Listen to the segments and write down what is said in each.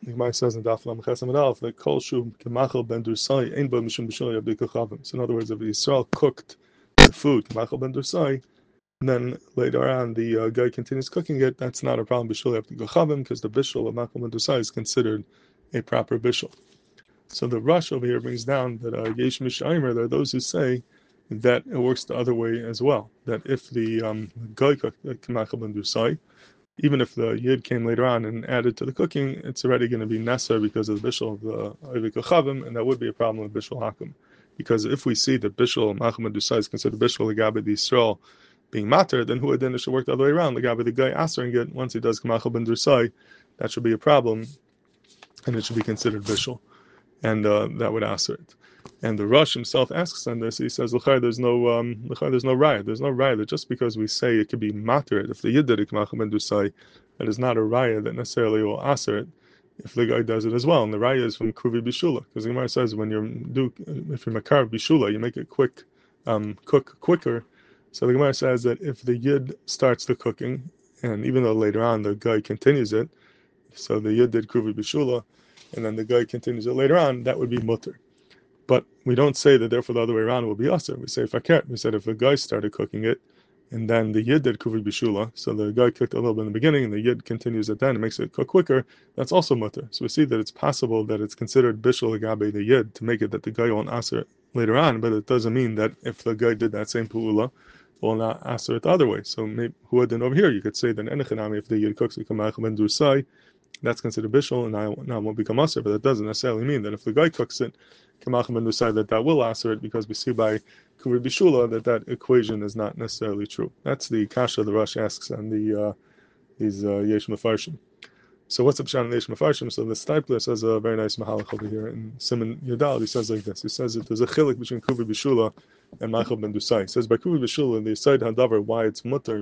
the Gemara says in Daf Lam Ches Amud Aleph that Kol Shu K'machal Ben Dursai Ein Bo Mishum B'Shul Yabdi Kochavim. So in other words, if Yisrael cooked the food K'machal Ben Dursai, and then later on the guy continues cooking it, that's not a problem B'Shul Yabdi Kochavim because the Bishul of Machal Ben Dursai is considered a proper Bishul. So the Rush over here brings down that Yesh Mishaymer, there are those who say that it works the other way as well. That if the guy cooked K'machal Ben Dursai, even if the Yid came later on and added to the cooking, it's already going to be necessary because of the Bishul of the Oivik Kochavim, and that would be a problem with Bishul Hakum. Because if we see that Bishul Machal Ben Dursai is considered Bishul Legabe the Yisrael being matter, then who then it should work the other way around. Legabe the guy answering it, once he does Machal Ben Dursai, that should be a problem, and it should be considered Bishul. And that would answer it. And the Rosh himself asks on this. He says, there's no raya. There's no raya that just because we say it could be matter, if the Yid did it, Machal Ben Dursai, that is not a raya that necessarily will answer it if the guy does it as well. And the raya is from Kruvi Bishula, because the Gemara says if you're Makar Bishula, you make it cook quicker. So the Gemara says that if the Yid starts the cooking, and even though later on the guy continues it, so the Yid did Kruvi Bishula, and then the guy continues it later on, that would be mutter. But we don't say that therefore the other way around will be asr. We say fakir. We said if the guy started cooking it, and then the Yid did kuvi bishula, so the guy cooked a little bit in the beginning, and the Yid continues it then and makes it cook quicker, that's also mutter. So we see that it's possible that it's considered bishul agabe the Yid to make it that the guy won't asr it later on, but it doesn't mean that if the guy did that same pu'ula, will not asr it the other way. So maybe then over here you could say that enechanami if the Yid cooks it Machal Ben Dursai, that's considered bishul, and now it won't become asr, but that doesn't necessarily mean that if the guy cooks it K'machal Ben Dursai, that will answer it, because we see by Kuri Bishula that equation is not necessarily true. That's the kasha the Rosh asks on these Yesh Mefarshim. So what's the pshat in Yesh Mefarshim? So the Stipler says a very nice mahalach over here in Simon Yadal. He says like this. He says that there's a chilik between Kuri Bishula and Machal Ben Dursai. He says by Kuri Bishula, the side hadavar why it's mutter.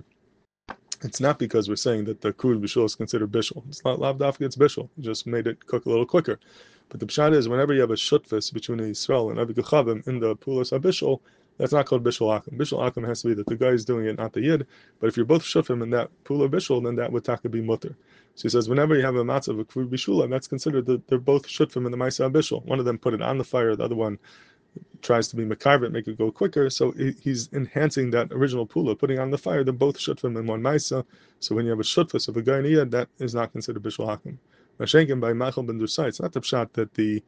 It's not because we're saying that the Kuri Bishul is considered bishul. It's not lav dafka, it's bishul. You just made it cook a little quicker. But the pshat is, whenever you have a shutfus between Yisrael and Oivik Kochavim in the pulas habishul, that's not called bishul akum. Bishul akum has to be that the guy is doing it, not the Yid. But if you're both shutfim in that pula bishul, then that would taka be mutter. So he says, whenever you have a matzah of a Kuri Bishula, that's considered that they're both shutfim in the Maisa habishul. One of them put it on the fire, the other one tries to be makarvet, make it go quicker, so he's enhancing that original pula, putting on the fire. They're both shutfim in one maisa. So when you have a shutfus of a guy and a Yid, that is not considered bishul hakim. Mashenkin by Machal Ben Dursai, it's not the pshat that the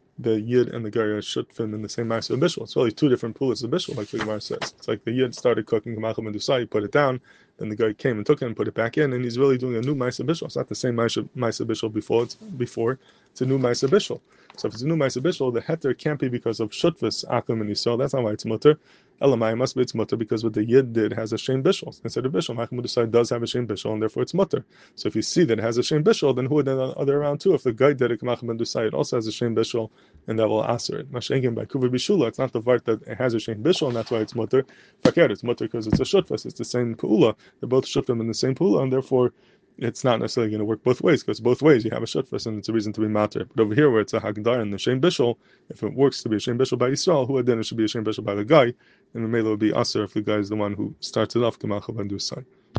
Yid and the guy are shutfim in the same maisa of bishul. It's really two different pulas of bishul, like the Gemara says. It's like the Yid started cooking Machal Ben Dursai, he put it down, then the guy came and took it and put it back in, and he's really doing a new maisa bishul. It's not the same maisa bishul before. It's a new maisa bishul. So if it's a new Maisa Bishul, the heter can't be because of Shutvis, Akum, and Yisrael. That's not why it's mutter. Elamai must be it's mutter because what the Yid did has a Shem Bishul. It's considered Bishul. Machal Ben Dursai does have a Shem Bishul, and therefore it's mutter. So if you see that it has a Shem Bishul, then who would then the other around too? If the guy did it, Machal Ben Dursai, it also has a Shem Bishul, and that will answer it. Mashenkin by Kuva Bishula, it's not the vart that it has a Shem Bishul, and that's why it's mutter. Fakir, it's mutter because it's a Shutvis. It's the same Pu'ula. They're both Shutfim in the same Pu'ula, and therefore it's not necessarily going to work both ways, because both ways you have a shutfus and it's a reason to be matter. But over here, where it's a hagdar and the shem bishul, if it works to be a shem bishul by Yisrael, who then it should be a shem bishul by the guy, and the mele would be aser if the guy is the one who starts it off, K'machal Ben Dursai.